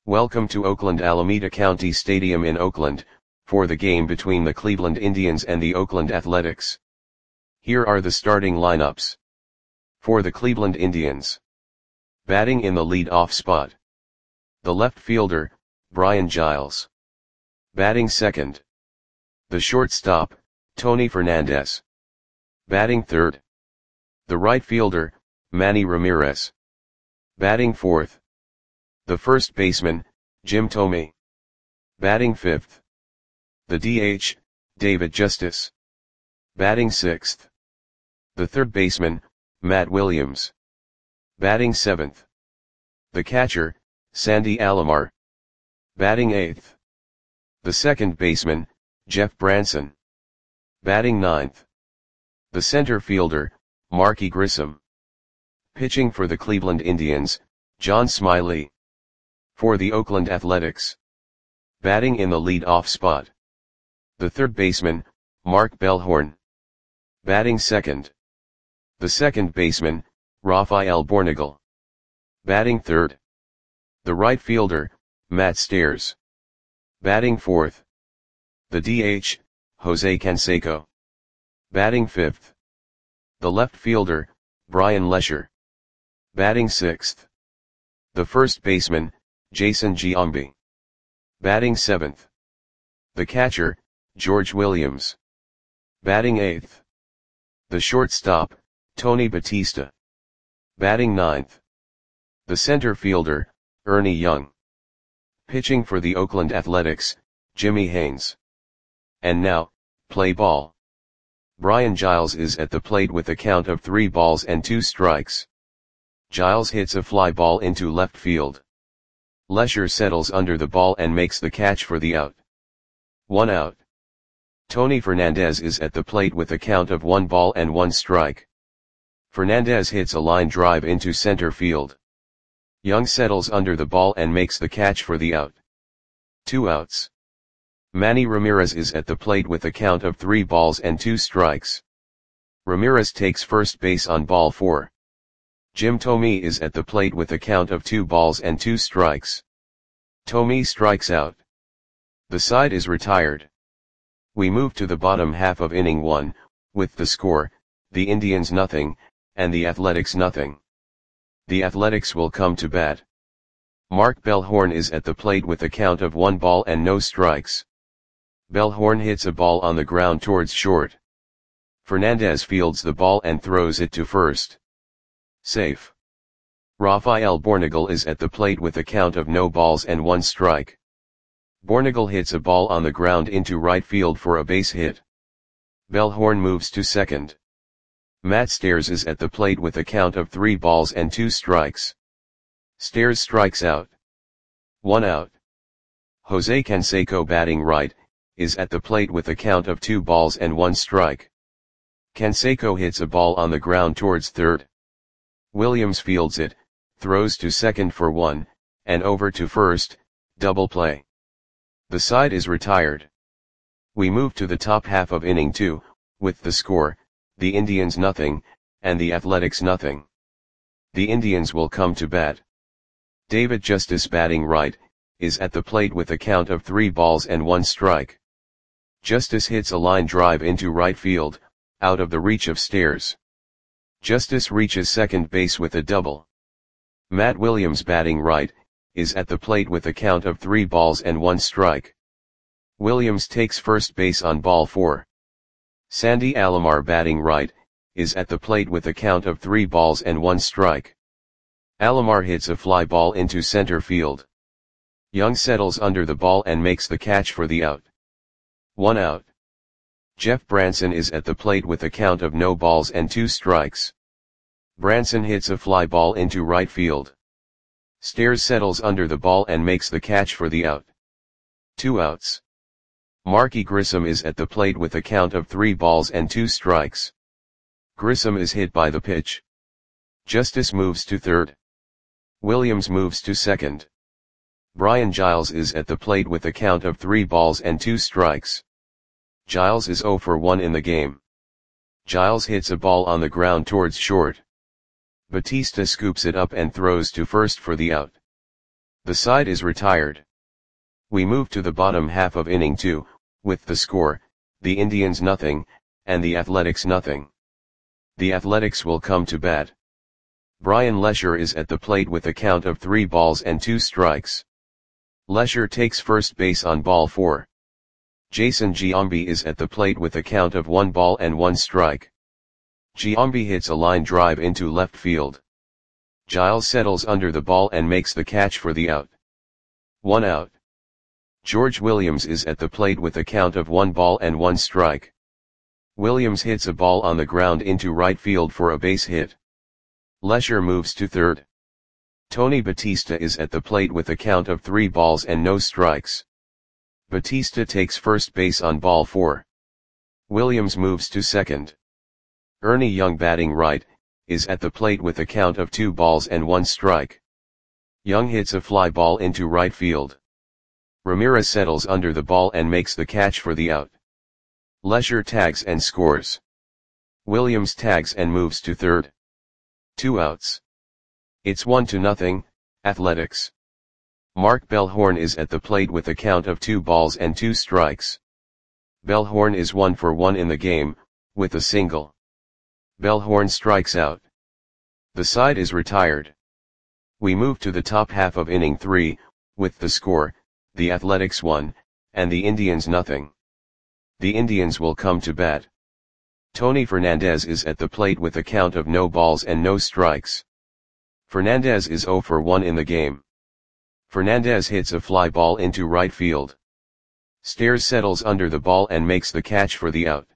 Welcome to Oakland Alameda County Stadium in Oakland, for the game between the Cleveland Indians and the Oakland Athletics. Here are the starting lineups. For the Cleveland Indians. Batting in the lead-off spot. The left fielder, Brian Giles. Batting second. The shortstop, Tony Fernandez. Batting third. The right fielder, Manny Ramirez. Batting fourth. The first baseman, Jim Thome. Batting fifth. The DH, David Justice. Batting sixth. The third baseman, Matt Williams. Batting seventh. The catcher, Sandy Alomar. Batting eighth. The second baseman, Jeff Branson. Batting ninth. The center fielder, Marky Grissom. Pitching for the Cleveland Indians, John Smiley. For the Oakland Athletics. Batting in the lead-off spot. The third baseman, Mark Bellhorn. Batting second. The second baseman, Rafael Bornagel. Batting third. The right fielder, Matt Stairs. Batting fourth. The DH, Jose Canseco. Batting fifth. The left fielder, Brian Lesher. Batting sixth. The first baseman, Jason Giambi. Batting seventh. The catcher, George Williams. Batting eighth. The shortstop, Tony Batista. Batting ninth. The center fielder, Ernie Young. Pitching for the Oakland Athletics, Jimmy Haynes. And now, play ball. Brian Giles is at the plate with a count of 3 balls and 2 strikes. Giles hits a fly ball into left field. Lesher settles under the ball and makes the catch for the out. 1 out. Tony Fernandez is at the plate with a count of 1 ball and 1 strike. Fernandez hits a line drive into center field. Young settles under the ball and makes the catch for the out. 2 outs. Manny Ramirez is at the plate with a count of 3 balls and 2 strikes. Ramirez takes first base on ball 4. Jim Thome is at the plate with a count of 2 balls and 2 strikes. Thome strikes out. The side is retired. We move to the bottom half of inning 1, with the score, the Indians nothing, and the Athletics nothing. The Athletics will come to bat. Mark Bellhorn is at the plate with a count of 1 ball and no strikes. Bellhorn hits a ball on the ground towards short. Fernandez fields the ball and throws it to first. Safe. Rafael Bornagel is at the plate with a count of no balls and 1 strike. Bornagel hits a ball on the ground into right field for a base hit. Bellhorn moves to second. Matt Stairs is at the plate with a count of 3 balls and 2 strikes. Stairs strikes out. 1 out. Jose Canseco, batting right, is at the plate with a count of 2 balls and 1 strike. Canseco hits a ball on the ground towards third. Williams fields it, throws to second for 1, and over to first, double play. The side is retired. We move to the top half of inning 2, with the score, the Indians nothing, and the Athletics nothing. The Indians will come to bat. David Justice, batting right, is at the plate with a count of 3 balls and 1 strike. Justice hits a line drive into right field, out of the reach of Stairs. Justice reaches second base with a double. Matt Williams, batting right, is at the plate with a count of 3 balls and 1 strike. Williams takes first base on ball 4. Sandy Alomar, batting right, is at the plate with a count of 3 balls and 1 strike. Alomar hits a fly ball into center field. Young settles under the ball and makes the catch for the out. 1 out. Jeff Branson is at the plate with a count of no balls and 2 strikes. Branson hits a fly ball into right field. Stairs settles under the ball and makes the catch for the out. 2 outs. Marky Grissom is at the plate with a count of 3 balls and 2 strikes. Grissom is hit by the pitch. Justice moves to third. Williams moves to second. Brian Giles is at the plate with a count of 3 balls and 2 strikes. Giles is 0 for 1 in the game. Giles hits a ball on the ground towards short. Batista scoops it up and throws to first for the out. The side is retired. We move to the bottom half of inning 2, with the score, the Indians nothing, and the Athletics nothing. The Athletics will come to bat. Brian Lesher is at the plate with a count of 3 balls and 2 strikes. Lesher takes first base on ball 4. Jason Giambi is at the plate with a count of 1 ball and 1 strike. Giambi hits a line drive into left field. Giles settles under the ball and makes the catch for the out. 1 out. George Williams is at the plate with a count of 1 ball and 1 strike. Williams hits a ball on the ground into right field for a base hit. Lesher moves to third. Tony Batista is at the plate with a count of 3 balls and no strikes. Batista takes first base on ball 4. Williams moves to second. Ernie Young, batting right, is at the plate with a count of 2 balls and 1 strike. Young hits a fly ball into right field. Ramirez settles under the ball and makes the catch for the out. Lesher tags and scores. Williams tags and moves to third. 2 outs. It's 1-0, Athletics. Mark Bellhorn is at the plate with a count of 2 balls and 2 strikes. Bellhorn is 1 for 1 in the game, with a single. Bellhorn strikes out. The side is retired. We move to the top half of inning 3, with the score, the Athletics 1, and the Indians nothing. The Indians will come to bat. Tony Fernandez is at the plate with a count of no balls and no strikes. Fernandez is 0 for 1 in the game. Fernandez hits a fly ball into right field. Stairs settles under the ball and makes the catch for the out.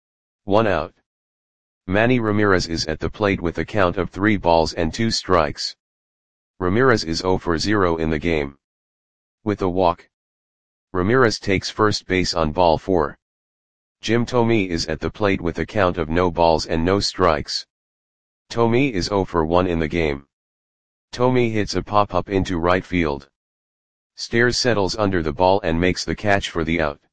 1 out. Manny Ramirez is at the plate with a count of 3 balls and 2 strikes. Ramirez is 0 for 0 in the game. With a walk. Ramirez takes first base on ball 4. Jim Thome is at the plate with a count of no balls and no strikes. Thome is 0 for 1 in the game. Thome hits a pop-up into right field. Stairs settles under the ball and makes the catch for the out.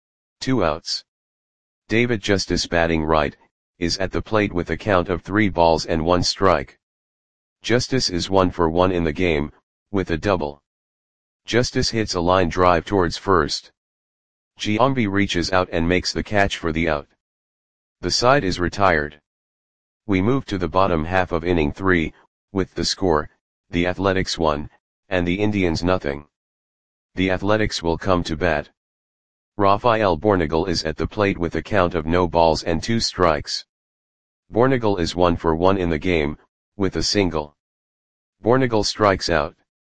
2 outs. David Justice, batting right, is at the plate with a count of 3 balls and 1 strike. Justice is 1 for 1 in the game, with a double. Justice hits a line drive towards first. Giambi reaches out and makes the catch for the out. The side is retired. We move to the bottom half of inning 3, with the score, the Athletics 1, and the Indians nothing. The Athletics will come to bat. Rafael Bornegal is at the plate with a count of no balls and 2 strikes. Bornegal is 1 for 1 in the game, with a single. Bornegal strikes out.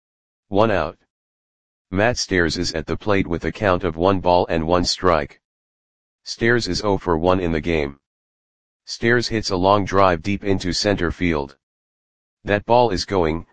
1 out. Matt Stairs is at the plate with a count of 1 ball and 1 strike. Stairs is 0 for 1 in the game. Stairs hits a long drive deep into center field. That ball is gone.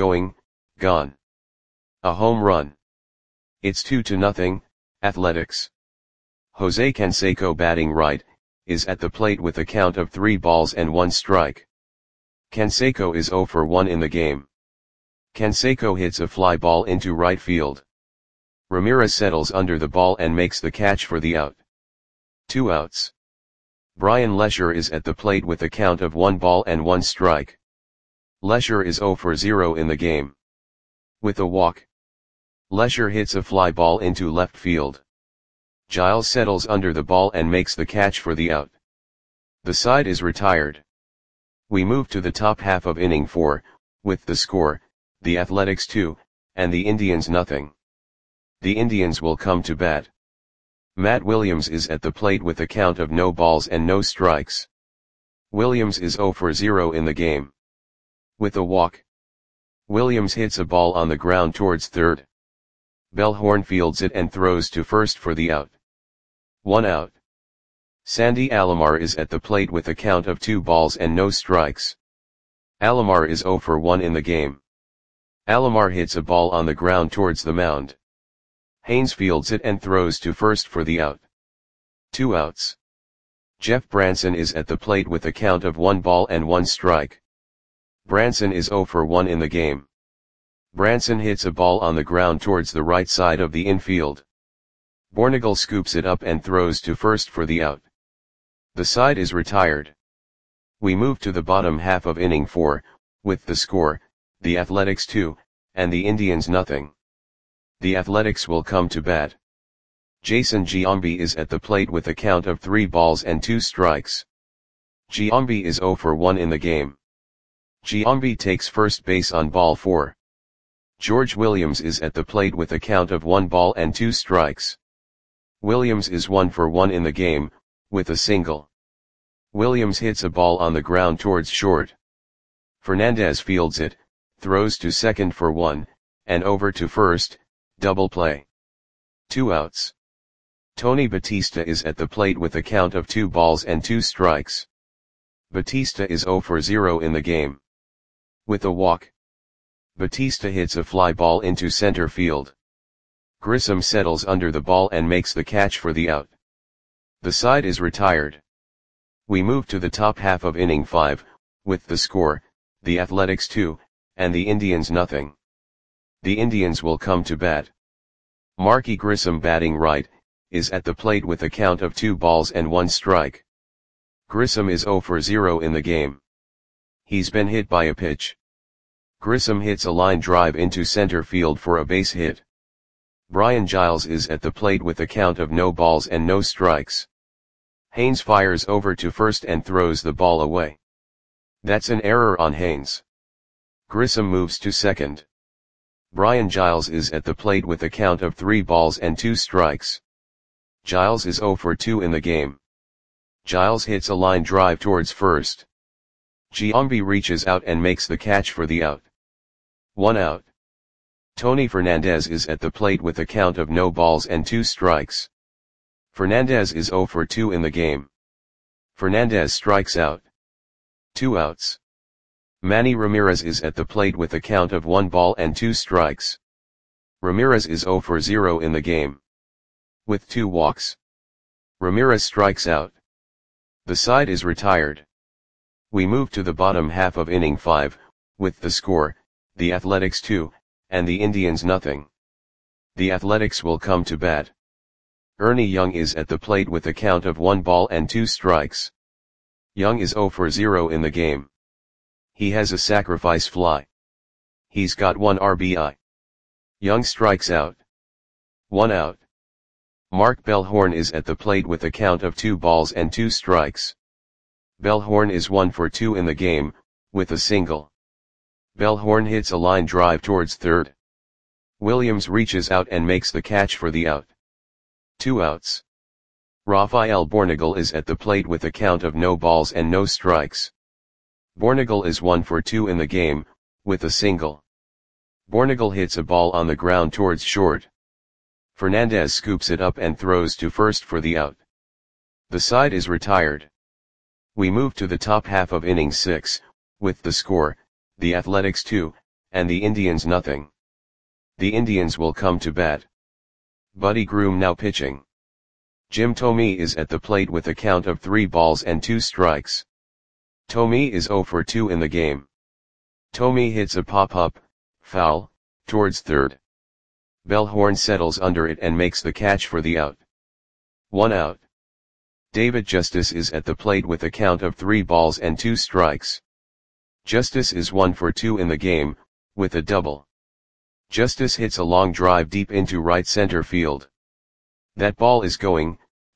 A home run. It's 2-0, Athletics. Jose Canseco, batting right, is at the plate with a count of 3 balls and 1 strike. Canseco is 0 for 1 in the game. Canseco hits a fly ball into right field. Ramirez settles under the ball and makes the catch for the out. 2 outs. Brian Lesher is at the plate with a count of 1 ball and 1 strike. Lesher is 0 for 0 in the game. With a walk. Lesher hits a fly ball into left field. Giles settles under the ball and makes the catch for the out. The side is retired. We move to the top half of inning 4, with the score, the Athletics 2, and the Indians nothing. The Indians will come to bat. Matt Williams is at the plate with a count of no balls and no strikes. Williams is 0 for 0 in the game. With a walk. Williams hits a ball on the ground towards third. Bellhorn fields it and throws to first for the out. 1 out. Sandy Alomar is at the plate with a count of 2 balls and no strikes. Alomar is 0 for 1 in the game. Alomar hits a ball on the ground towards the mound. Haynes fields it and throws to first for the out. 2 outs. Jeff Branson is at the plate with a count of 1 ball and 1 strike. Branson is 0 for 1 in the game. Branson hits a ball on the ground towards the right side of the infield. Bornegal scoops it up and throws to first for the out. The side is retired. We move to the bottom half of inning 4, with the score, the Athletics 2, and the Indians nothing. The Athletics will come to bat. Jason Giambi is at the plate with a count of 3 balls and 2 strikes. Giambi is 0 for 1 in the game. Giambi takes first base on ball 4. George Williams is at the plate with a count of 1 ball and 2 strikes. Williams is 1 for 1 in the game, with a single. Williams hits a ball on the ground towards short. Fernandez fields it, throws to second for 1, and over to first, double play. 2 outs. Tony Batista is at the plate with a count of 2 balls and 2 strikes. Batista is 0 for 0 in the game. With a walk, Batista hits a fly ball into center field. Grissom settles under the ball and makes the catch for the out. The side is retired. We move to the top half of inning 5, with the score, the Athletics 2, and the Indians nothing. The Indians will come to bat. Marky Grissom, batting right, is at the plate with a count of 2 balls and 1 strike. Grissom is 0 for 0 in the game. He's been hit by a pitch. Grissom hits a line drive into center field for a base hit. Brian Giles is at the plate with a count of no balls and no strikes. Haynes fires over to first and throws the ball away. That's an error on Haynes. Grissom moves to second. Brian Giles is at the plate with a count of 3 balls and 2 strikes. Giles is 0 for 2 in the game. Giles hits a line drive towards first. Giambi reaches out and makes the catch for the out. 1 out. Tony Fernandez is at the plate with a count of no balls and 2 strikes. Fernandez is 0 for 2 in the game. Fernandez strikes out. 2 outs. Manny Ramirez is at the plate with a count of 1 ball and 2 strikes. Ramirez is 0 for 0 in the game. With 2 walks, Ramirez strikes out. The side is retired. We move to the bottom half of inning 5, with the score, the Athletics 2, and the Indians nothing. The Athletics will come to bat. Ernie Young is at the plate with a count of 1 ball and 2 strikes. Young is 0 for 0 in the game. He has a sacrifice fly. He's got 1 RBI. Young strikes out. 1 out. Mark Bellhorn is at the plate with a count of 2 balls and 2 strikes. Bellhorn is 1 for 2 in the game, with a single. Bellhorn hits a line drive towards third. Williams reaches out and makes the catch for the out. 2 outs. Rafael Bornagel is at the plate with a count of no balls and no strikes. Bornagel is 1 for 2 in the game, with a single. Bornagel hits a ball on the ground towards short. Fernandez scoops it up and throws to first for the out. The side is retired. We move to the top half of inning 6, with the score, the Athletics 2, and the Indians nothing. The Indians will come to bat. Buddy Groom now pitching. Jim Thome is at the plate with a count of 3 balls and 2 strikes. Thome is 0 for 2 in the game. Thome hits a pop-up, foul, towards third. Bellhorn settles under it and makes the catch for the out. 1 out. David Justice is at the plate with a count of 3 balls and 2 strikes. Justice is 1 for 2 in the game, with a double. Justice hits a long drive deep into right center field. That ball is going,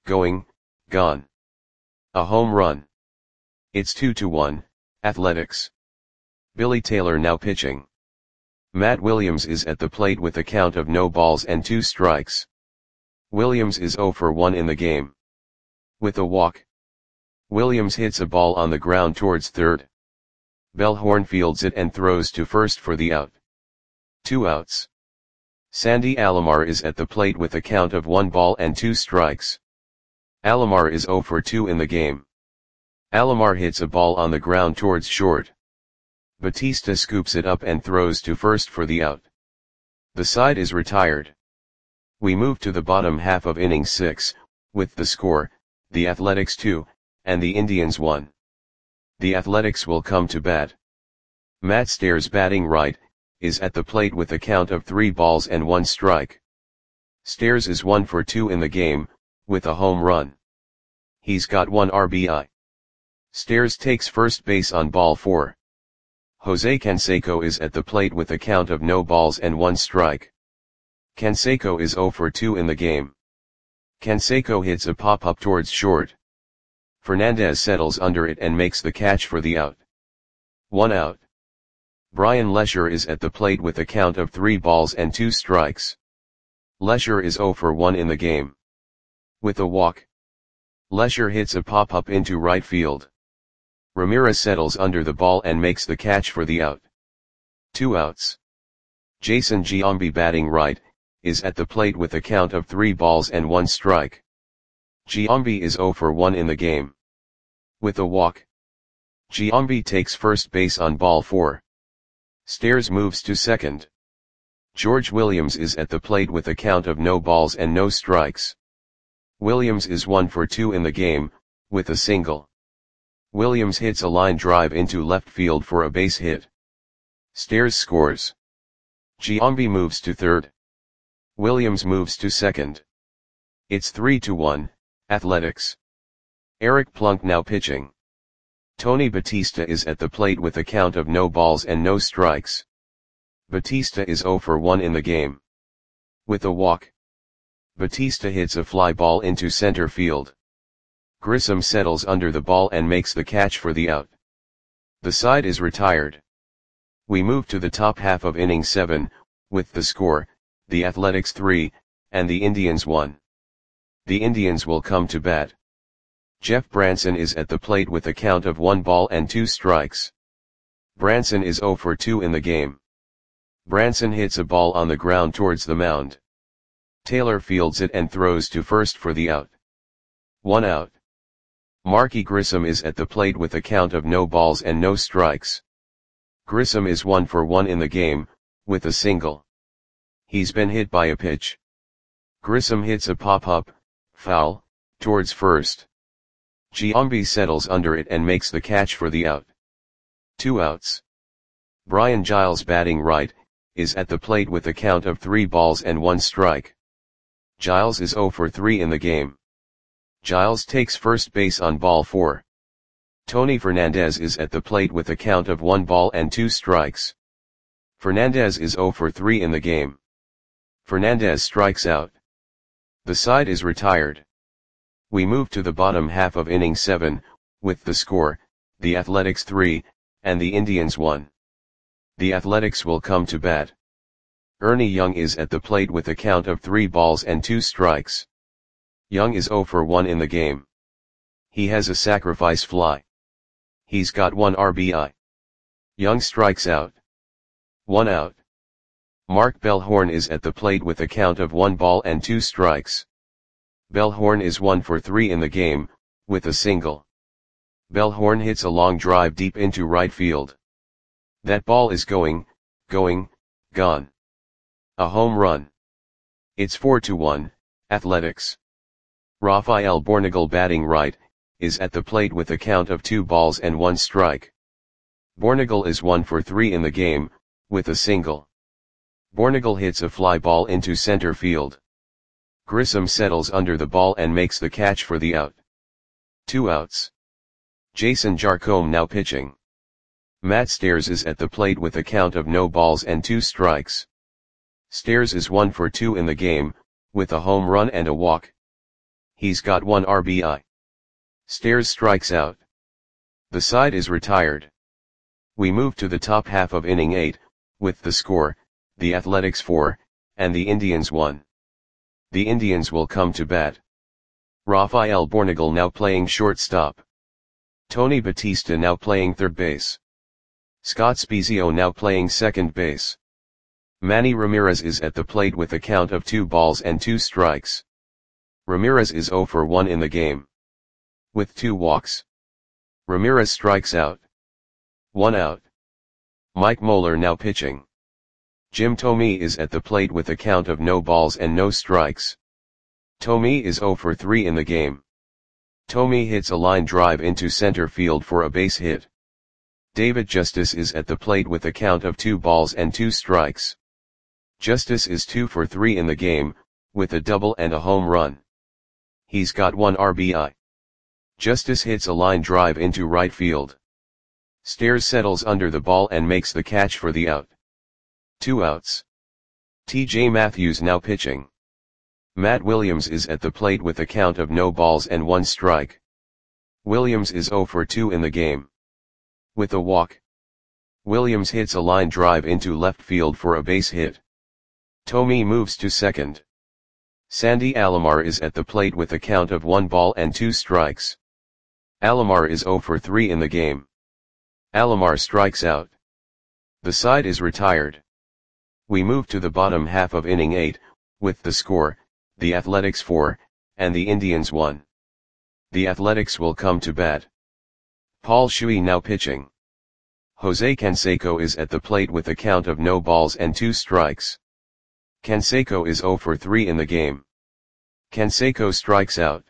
gone. A home run. It's 2-1, Athletics. Billy Taylor now pitching. Matt Williams is at the plate with a count of no balls and 2 strikes. Williams is 0 for 1 in the game. With a walk, Williams hits a ball on the ground towards third. Bellhorn fields it and throws to first for the out. 2 outs. Sandy Alomar is at the plate with a count of 1 ball and 2 strikes. Alomar is 0 for 2 in the game. Alomar hits a ball on the ground towards short. Batista scoops it up and throws to first for the out. The side is retired. We move to the bottom half of inning 6, with the score, the Athletics 2, and the Indians 1. The Athletics will come to bat. Matt Stairs, batting right, is at the plate with a count of 3 balls and 1 strike. Stairs is 1 for 2 in the game, with a home run. He's got 1 RBI. Stairs takes first base on ball 4. Jose Canseco is at the plate with a count of no balls and 1 strike. Canseco is 0 for 2 in the game. Canseco hits a pop-up towards short. Fernandez settles under it and makes the catch for the out. 1 out. Brian Lesher is at the plate with a count of 3 balls and 2 strikes. Lesher is 0 for 1 in the game. With a walk, Lesher hits a pop-up into right field. Ramirez settles under the ball and makes the catch for the out. 2 outs. Jason Giambi, batting right, is at the plate with a count of 3 balls and 1 strike. Giambi is 0 for 1 in the game. With a walk, Giambi takes first base on ball 4. Stairs moves to second. George Williams is at the plate with a count of no balls and no strikes. Williams is 1 for 2 in the game, with a single. Williams hits a line drive into left field for a base hit. Stairs scores. Giambi moves to third. Williams moves to second. It's 3-1, Athletics. Eric Plunk now pitching. Tony Batista is at the plate with a count of no balls and no strikes. Batista is 0 for 1 in the game. With a walk, Batista hits a fly ball into center field. Grissom settles under the ball and makes the catch for the out. The side is retired. We move to the top half of inning 7, with the score, the Athletics 3, and the Indians 1. The Indians will come to bat. Jeff Branson is at the plate with a count of 1 ball and 2 strikes. Branson is 0 for 2 in the game. Branson hits a ball on the ground towards the mound. Taylor fields it and throws to first for the out. 1 out. Marky Grissom is at the plate with a count of no balls and no strikes. Grissom is 1 for 1 in the game, with a single. He's been hit by a pitch. Grissom hits a pop-up, foul, towards first. Giambi settles under it and makes the catch for the out. 2 outs. Brian Giles, batting right, is at the plate with a count of 3 balls and 1 strike. Giles is 0 for 3 in the game. Giles takes first base on ball 4. Tony Fernandez is at the plate with a count of 1 ball and 2 strikes. Fernandez is 0 for 3 in the game. Fernandez strikes out. The side is retired. We move to the bottom half of inning 7, with the score, the Athletics 3, and the Indians 1. The Athletics will come to bat. Ernie Young is at the plate with a count of 3 balls and 2 strikes. Young is 0 for 1 in the game. He has a sacrifice fly. He's got 1 RBI. Young strikes out. 1 out. Mark Bellhorn is at the plate with a count of 1 ball and 2 strikes. Bellhorn is 1 for 3 in the game, with a single. Bellhorn hits a long drive deep into right field. That ball is gone. A home run. It's 4-1, Athletics. Rafael Bornegal, batting right, is at the plate with a count of 2 balls and 1 strike. Bornegal is 1 for 3 in the game, with a single. Bornegal hits a fly ball into center field. Grissom settles under the ball and makes the catch for the out. 2 outs. Jason Jarcombe now pitching. Matt Stairs is at the plate with a count of no balls and 2 strikes. Stairs is 1 for 2 in the game, with a home run and a walk. He's got 1 RBI. Stairs strikes out. The side is retired. We move to the top half of inning 8, with the score, the Athletics 4, and the Indians 1. The Indians will come to bat. Rafael Bornegal now playing shortstop. Tony Batista now playing third base. Scott Spiezio now playing second base. Manny Ramirez is at the plate with a count of 2 balls and 2 strikes. Ramirez is 0 for 1 in the game. With 2 walks. Ramirez strikes out. 1 out. Mike Moeller now pitching. Jim Thome is at the plate with a count of no balls and no strikes. Thome is 0 for 3 in the game. Thome hits a line drive into center field for a base hit. David Justice is at the plate with a count of 2 balls and 2 strikes. Justice is 2 for 3 in the game, with a double and a home run. He's got 1 RBI. Justice hits a line drive into right field. Stairs settles under the ball and makes the catch for the out. 2 outs. TJ Matthews now pitching. Matt Williams is at the plate with a count of no balls and 1 strike. Williams is 0 for 2 in the game. With a walk. Williams hits a line drive into left field for a base hit. Tommy moves to second. Sandy Alomar is at the plate with a count of 1 ball and 2 strikes. Alomar is 0 for 3 in the game. Alomar strikes out. The side is retired. We move to the bottom half of inning 8, with the score, the Athletics 4, and the Indians 1. The Athletics will come to bat. Paul Shuey now pitching. Jose Canseco is at the plate with a count of no balls and 2 strikes. Canseco is 0 for 3 in the game. Canseco strikes out.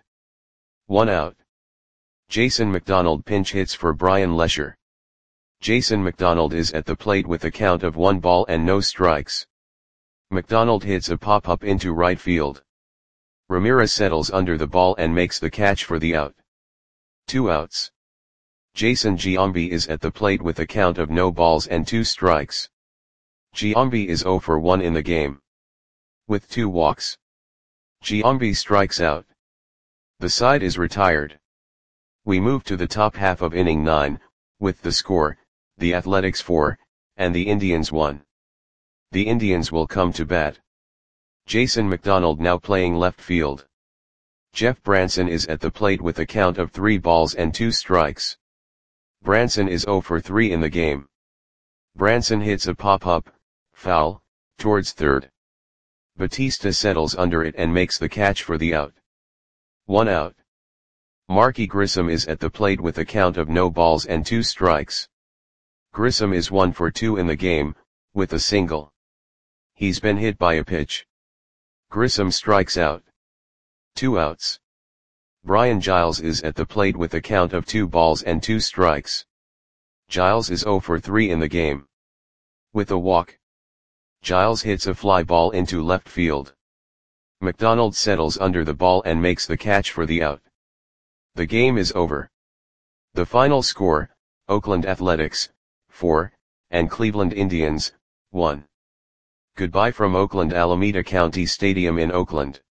1 out. Jason McDonald pinch hits for Brian Lesher. Jason McDonald is at the plate with a count of 1 ball and no strikes. McDonald hits a pop-up into right field. Ramirez settles under the ball and makes the catch for the out. 2 outs. Jason Giambi is at the plate with a count of no balls and 2 strikes. Giambi is 0 for 1 in the game. With 2 walks. Giambi strikes out. The side is retired. We move to the top half of inning 9, with the score, the Athletics 4, and the Indians 1. The Indians will come to bat. Jason McDonald now playing left field. Jeff Branson is at the plate with a count of 3 balls and 2 strikes. Branson is 0 for 3 in the game. Branson hits a pop-up, foul, towards third. Batista settles under it and makes the catch for the out. 1 out. Marky Grissom is at the plate with a count of no balls and 2 strikes. Grissom is 1 for 2 in the game, with a single. He's been hit by a pitch. Grissom strikes out. 2 outs. Brian Giles is at the plate with a count of 2 balls and 2 strikes. Giles is 0 for 3 in the game. With a walk. Giles hits a fly ball into left field. McDonald settles under the ball and makes the catch for the out. The game is over. The final score, Oakland Athletics, 4, and Cleveland Indians, 1. Goodbye from Oakland Alameda County Stadium in Oakland.